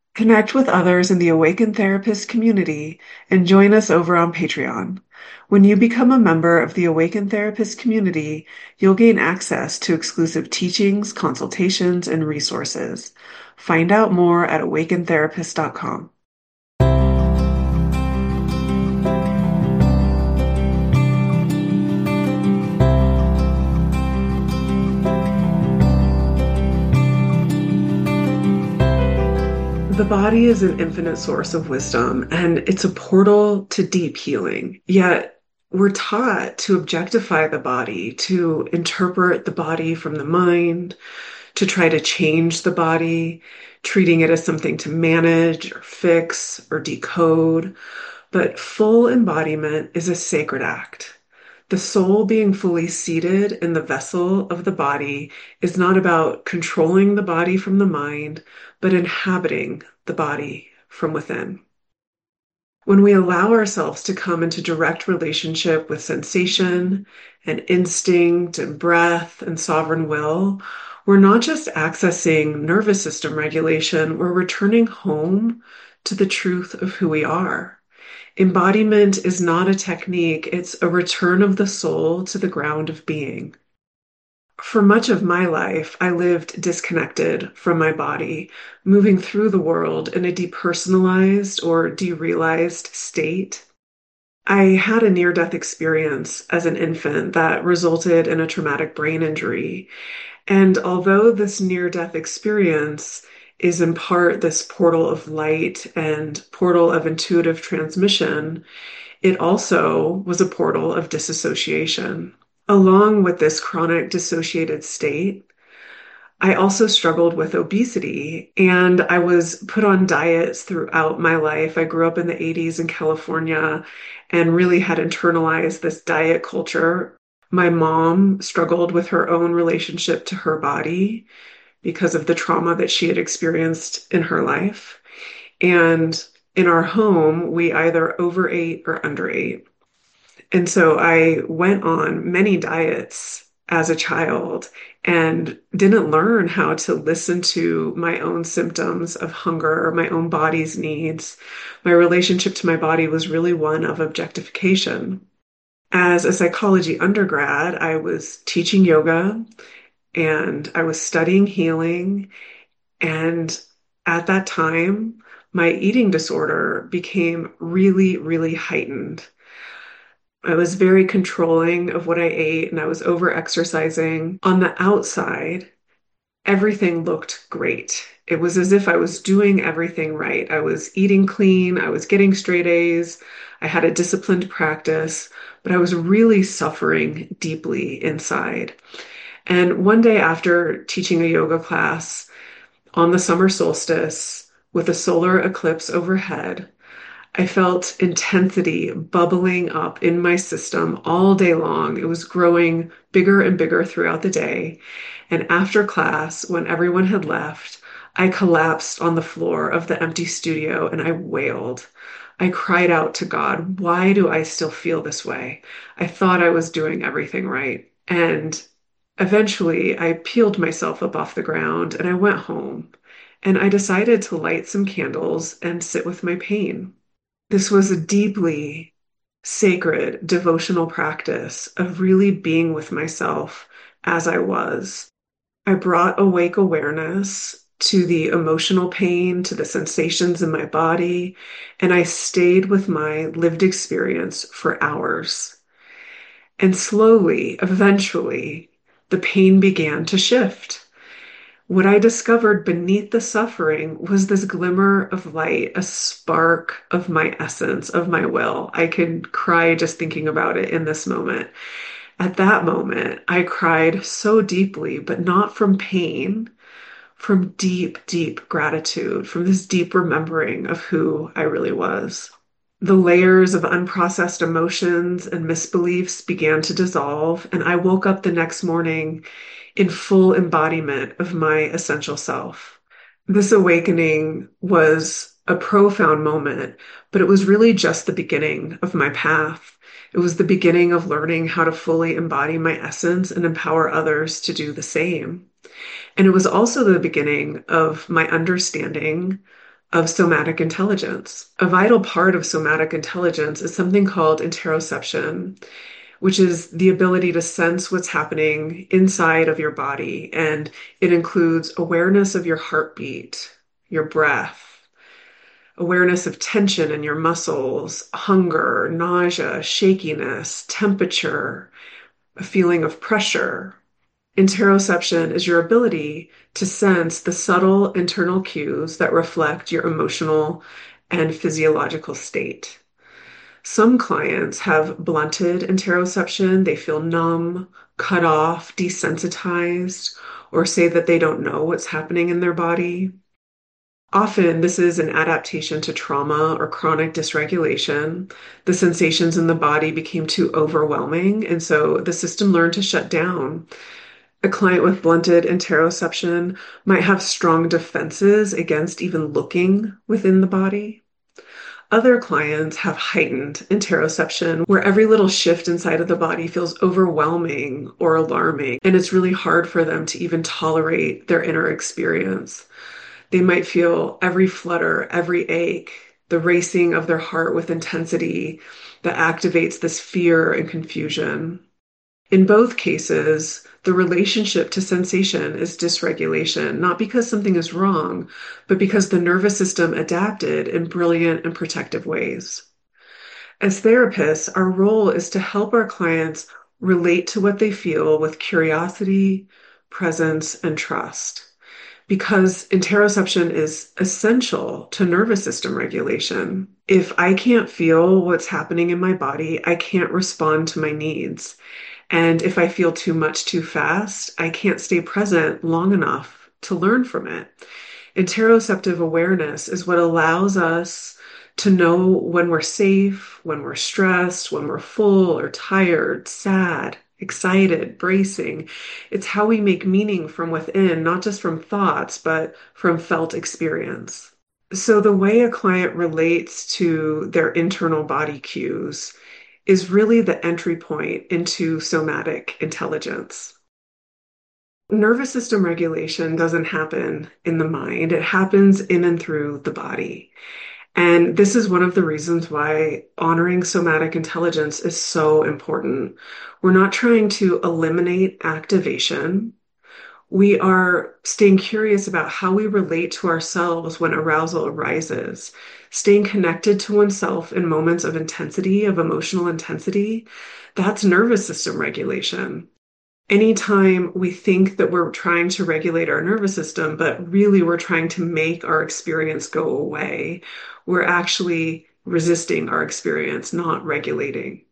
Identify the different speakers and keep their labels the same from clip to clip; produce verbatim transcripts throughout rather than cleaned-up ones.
Speaker 1: Connect with others in the Awaken Therapist community and join us over on Patreon. When you become a member of the Awaken Therapist community, you'll gain access to exclusive teachings, consultations, and resources. Find out more at awaken therapist dot com. The body is an infinite source of wisdom, and it's a portal to deep healing. Yet, we're taught to objectify the body, to interpret the body from the mind, to try to change the body, treating it as something to manage or fix or decode. But full embodiment is a sacred act. The soul being fully seated in the vessel of the body is not about controlling the body from the mind, but inhabiting the body from within. When we allow ourselves to come into direct relationship with sensation and instinct and breath and sovereign will, we're not just accessing nervous system regulation, we're returning home to the truth of who we are. Embodiment is not a technique, it's a return of the soul to the ground of being. For much of my life, I lived disconnected from my body, moving through the world in a depersonalized or derealized state. I had a near-death experience as an infant that resulted in a traumatic brain injury. And although this near-death experience is in part this portal of light and portal of intuitive transmission, it also was a portal of disassociation. Along with this chronic dissociated state, I also struggled with obesity and I was put on diets throughout my life. I grew up in the eighties in California and really had internalized this diet culture. My mom struggled with her own relationship to her body because of the trauma that she had experienced in her life. And in our home, we either overate or underate. And so I went on many diets as a child and didn't learn how to listen to my own symptoms of hunger or my own body's needs. My relationship to my body was really one of objectification. As a psychology undergrad, I was teaching yoga and I was studying healing. And at that time, my eating disorder became really, really heightened. I was very controlling of what I ate and I was over exercising. On the outside, everything looked great. It was as if I was doing everything right. I was eating clean, I was getting straight A's, I had a disciplined practice, but I was really suffering deeply inside. And one day after teaching a yoga class on the summer solstice with a solar eclipse overhead, I felt intensity bubbling up in my system all day long. It was growing bigger and bigger throughout the day. And after class, when everyone had left, I collapsed on the floor of the empty studio and I wailed. I cried out to God, why do I still feel this way? I thought I was doing everything right. And eventually, I peeled myself up off the ground and I went home. And I decided to light some candles and sit with my pain. This was a deeply sacred devotional practice of really being with myself as I was. I brought awake awareness to the emotional pain, to the sensations in my body, and I stayed with my lived experience for hours. And slowly, eventually, the pain began to shift. What I discovered beneath the suffering was this glimmer of light, a spark of my essence, of my will. I could cry just thinking about it in this moment. At that moment, I cried so deeply, but not from pain, from deep, deep gratitude, from this deep remembering of who I really was. The layers of unprocessed emotions and misbeliefs began to dissolve, and I woke up the next morning in full embodiment of my essential self. This awakening was a profound moment, but it was really just the beginning of my path. It was the beginning of learning how to fully embody my essence and empower others to do the same. And it was also the beginning of my understanding of somatic intelligence. A vital part of somatic intelligence is something called interoception, which is the ability to sense what's happening inside of your body. And it includes awareness of your heartbeat, your breath, awareness of tension in your muscles, hunger, nausea, shakiness, temperature, a feeling of pressure. Interoception is your ability to sense the subtle internal cues that reflect your emotional and physiological state. Some clients have blunted interoception. They feel numb, cut off, desensitized, or say that they don't know what's happening in their body. Often, this is an adaptation to trauma or chronic dysregulation. The sensations in the body became too overwhelming, and so the system learned to shut down. A client with blunted interoception might have strong defenses against even looking within the body. Other clients have heightened interoception, where every little shift inside of the body feels overwhelming or alarming, and it's really hard for them to even tolerate their inner experience. They might feel every flutter, every ache, the racing of their heart with intensity that activates this fear and confusion. In both cases, the relationship to sensation is dysregulation, not because something is wrong, but because the nervous system adapted in brilliant and protective ways. As therapists, our role is to help our clients relate to what they feel with curiosity, presence, and trust. Because interoception is essential to nervous system regulation. If I can't feel what's happening in my body, I can't respond to my needs. And if I feel too much too fast, I can't stay present long enough to learn from it. Interoceptive awareness is what allows us to know when we're safe, when we're stressed, when we're full or tired, sad, excited, bracing. It's how we make meaning from within, not just from thoughts, but from felt experience. So the way a client relates to their internal body cues is really the entry point into somatic intelligence. Nervous system regulation doesn't happen in the mind, it happens in and through the body. And this is one of the reasons why honoring somatic intelligence is so important. We're not trying to eliminate activation. We are staying curious about how we relate to ourselves when arousal arises, staying connected to oneself in moments of intensity, of emotional intensity. That's nervous system regulation. Anytime we think that we're trying to regulate our nervous system, but really we're trying to make our experience go away, we're actually resisting our experience, not regulating.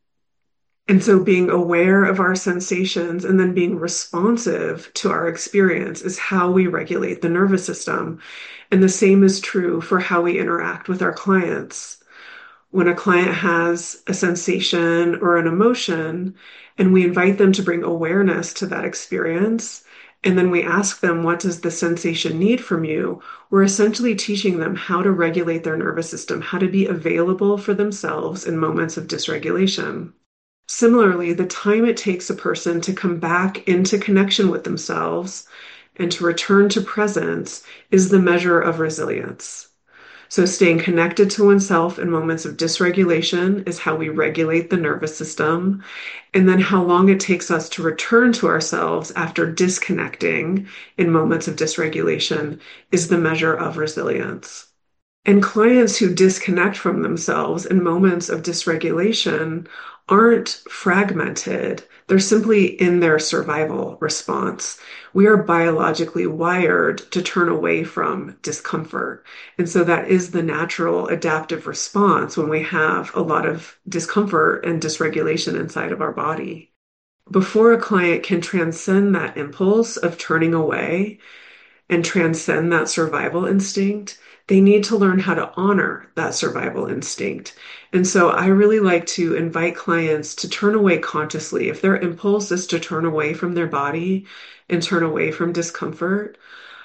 Speaker 1: And so being aware of our sensations and then being responsive to our experience is how we regulate the nervous system. And the same is true for how we interact with our clients. When a client has a sensation or an emotion, and we invite them to bring awareness to that experience, and then we ask them, what does the sensation need from you? We're essentially teaching them how to regulate their nervous system, how to be available for themselves in moments of dysregulation. Similarly, the time it takes a person to come back into connection with themselves and to return to presence is the measure of resilience. So staying connected to oneself in moments of dysregulation is how we regulate the nervous system. And then how long it takes us to return to ourselves after disconnecting in moments of dysregulation is the measure of resilience. And clients who disconnect from themselves in moments of dysregulation aren't fragmented. They're simply in their survival response. We are biologically wired to turn away from discomfort. And so that is the natural adaptive response when we have a lot of discomfort and dysregulation inside of our body. Before a client can transcend that impulse of turning away and transcend that survival instinct, they need to learn how to honor that survival instinct. And so I really like to invite clients to turn away consciously. If their impulse is to turn away from their body and turn away from discomfort,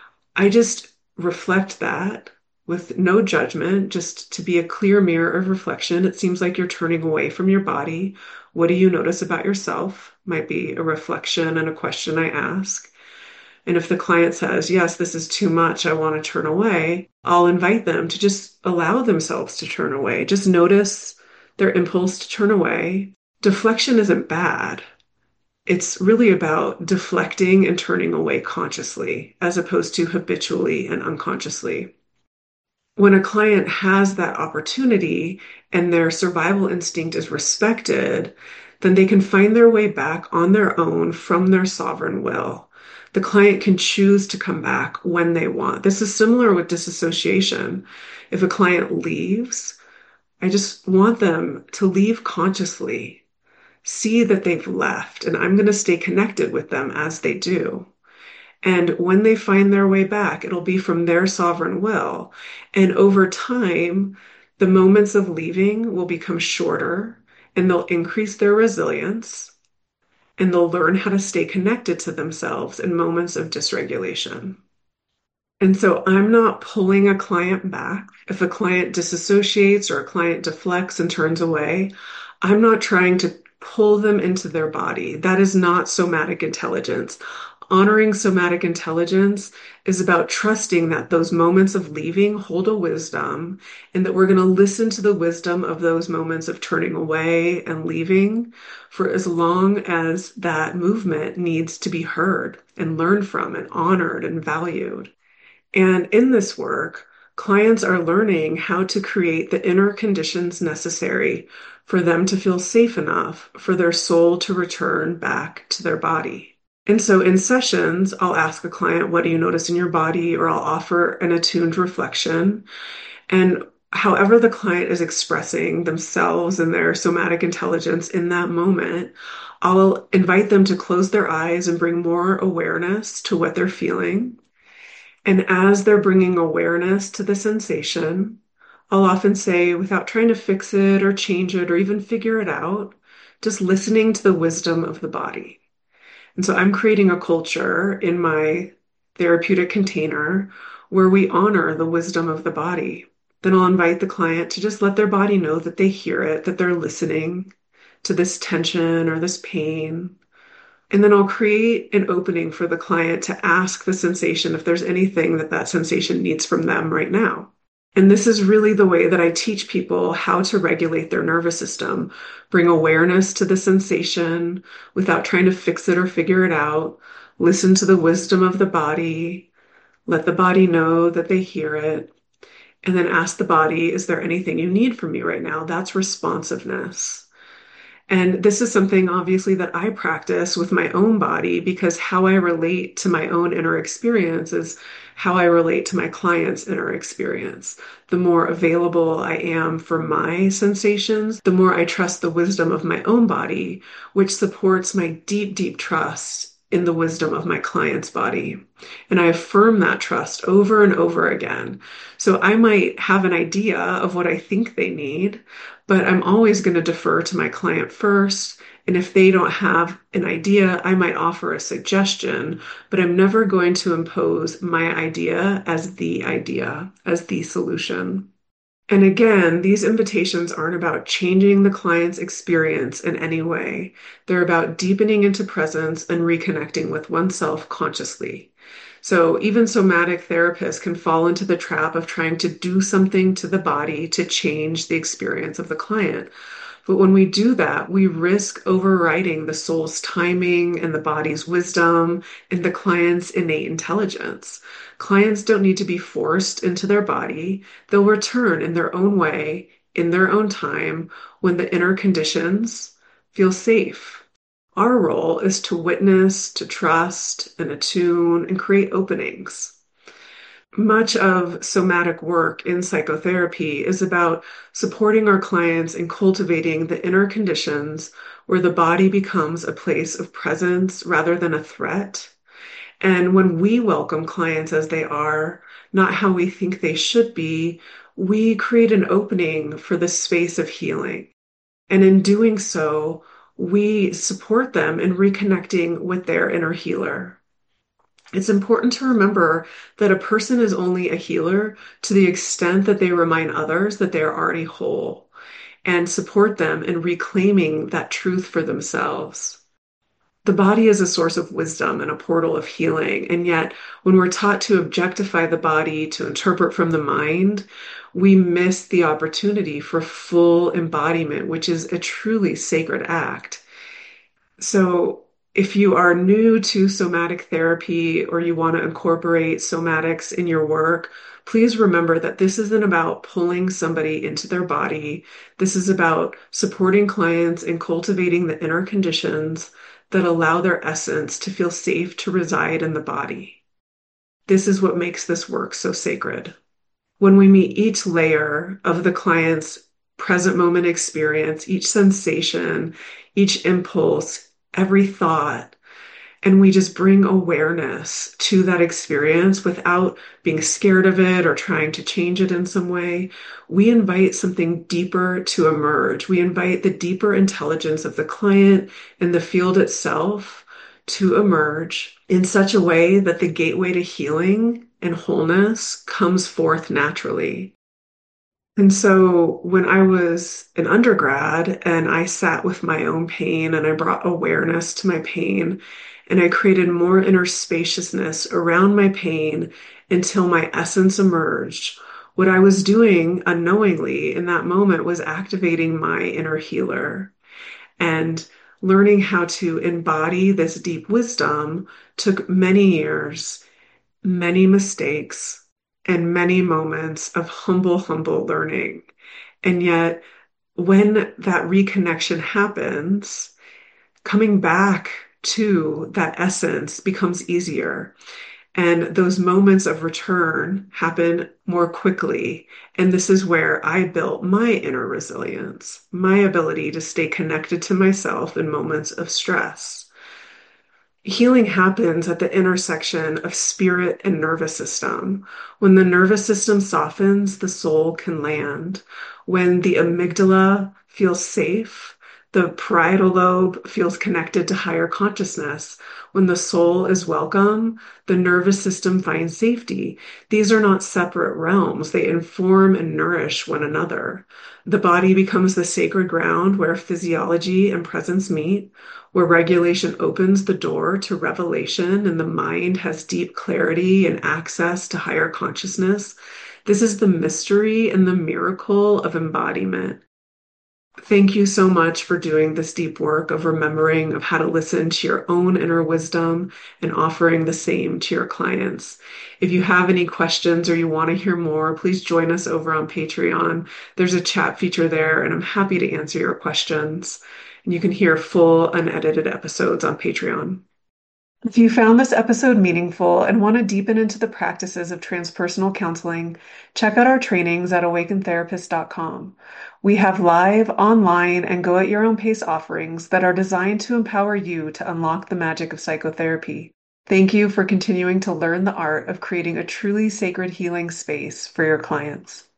Speaker 1: I just reflect that with no judgment, just to be a clear mirror of reflection. It seems like you're turning away from your body. What do you notice about yourself? Might be a reflection and a question I ask. And if the client says, yes, this is too much, I want to turn away, I'll invite them to just allow themselves to turn away. Just notice their impulse to turn away. Deflection isn't bad. It's really about deflecting and turning away consciously as opposed to habitually and unconsciously. When a client has that opportunity and their survival instinct is respected, then they can find their way back on their own from their sovereign will. The client can choose to come back when they want. This is similar with disassociation. If a client leaves, I just want them to leave consciously, see that they've left, and I'm going to stay connected with them as they do. And when they find their way back, it'll be from their sovereign will. And over time, the moments of leaving will become shorter and they'll increase their resilience and they'll learn how to stay connected to themselves in moments of dysregulation. And so I'm not pulling a client back. If a client disassociates or a client deflects and turns away, I'm not trying to pull them into their body. That is not somatic intelligence. Honoring somatic intelligence is about trusting that those moments of leaving hold a wisdom and that we're going to listen to the wisdom of those moments of turning away and leaving for as long as that movement needs to be heard and learned from and honored and valued. And in this work, clients are learning how to create the inner conditions necessary for them to feel safe enough for their soul to return back to their body. And so in sessions, I'll ask a client, what do you notice in your body? Or I'll offer an attuned reflection. And however the client is expressing themselves and their somatic intelligence in that moment, I'll invite them to close their eyes and bring more awareness to what they're feeling. And as they're bringing awareness to the sensation, I'll often say, without trying to fix it or change it or even figure it out, just listening to the wisdom of the body. And so I'm creating a culture in my therapeutic container where we honor the wisdom of the body. Then I'll invite the client to just let their body know that they hear it, that they're listening to this tension or this pain. And then I'll create an opening for the client to ask the sensation if there's anything that that sensation needs from them right now. And this is really the way that I teach people how to regulate their nervous system, bring awareness to the sensation without trying to fix it or figure it out, listen to the wisdom of the body, let the body know that they hear it, and then ask the body, is there anything you need from me right now? That's responsiveness. And this is something obviously that I practice with my own body because how I relate to my own inner experience is how I relate to my client's inner experience. The more available I am for my sensations, the more I trust the wisdom of my own body, which supports my deep, deep trust in the wisdom of my client's body. And I affirm that trust over and over again. So I might have an idea of what I think they need, but I'm always going to defer to my client first. And if they don't have an idea, I might offer a suggestion, but I'm never going to impose my idea as the idea, as the solution. And again, these invitations aren't about changing the client's experience in any way. They're about deepening into presence and reconnecting with oneself consciously. So even somatic therapists can fall into the trap of trying to do something to the body to change the experience of the client. But when we do that, we risk overriding the soul's timing and the body's wisdom and the client's innate intelligence. Clients don't need to be forced into their body. They'll return in their own way, in their own time, when the inner conditions feel safe. Our role is to witness, to trust, and attune, and create openings. Much of somatic work in psychotherapy is about supporting our clients in cultivating the inner conditions where the body becomes a place of presence rather than a threat. And when we welcome clients as they are, not how we think they should be, we create an opening for the space of healing. And in doing so, we support them in reconnecting with their inner healer. It's important to remember that a person is only a healer to the extent that they remind others that they are already whole and support them in reclaiming that truth for themselves. The body is a source of wisdom and a portal of healing. And yet, when we're taught to objectify the body, to interpret from the mind, we miss the opportunity for full embodiment, which is a truly sacred act. So, if you are new to somatic therapy or you want to incorporate somatics in your work, please remember that this isn't about pulling somebody into their body. This is about supporting clients and cultivating the inner conditions that allow their essence to feel safe to reside in the body. This is what makes this work so sacred. When we meet each layer of the client's present moment experience, each sensation, each impulse, every thought, and we just bring awareness to that experience without being scared of it or trying to change it in some way, we invite something deeper to emerge. We invite the deeper intelligence of the client and the field itself to emerge in such a way that the gateway to healing and wholeness comes forth naturally. And so when I was an undergrad and I sat with my own pain and I brought awareness to my pain and I created more inner spaciousness around my pain until my essence emerged, what I was doing unknowingly in that moment was activating my inner healer. And learning how to embody this deep wisdom took many years, many mistakes, and many moments of humble, humble learning. And yet, when that reconnection happens, coming back to that essence becomes easier. And those moments of return happen more quickly. And this is where I built my inner resilience, my ability to stay connected to myself in moments of stress. Healing happens at the intersection of spirit and nervous system. When the nervous system softens, the soul can land. When the amygdala feels safe, the parietal lobe feels connected to higher consciousness. When the soul is welcome, the nervous system finds safety. These are not separate realms. They inform and nourish one another. The body becomes the sacred ground where physiology and presence meet, where regulation opens the door to revelation and the mind has deep clarity and access to higher consciousness. This is the mystery and the miracle of embodiment. Thank you so much for doing this deep work of remembering of how to listen to your own inner wisdom and offering the same to your clients. If you have any questions or you want to hear more, please join us over on Patreon. There's a chat feature there, and I'm happy to answer your questions. And you can hear full unedited episodes on Patreon. If you found this episode meaningful and want to deepen into the practices of transpersonal counseling, check out our trainings at awaken therapist dot com. We have live, online, and go at your own pace offerings that are designed to empower you to unlock the magic of psychotherapy. Thank you for continuing to learn the art of creating a truly sacred healing space for your clients.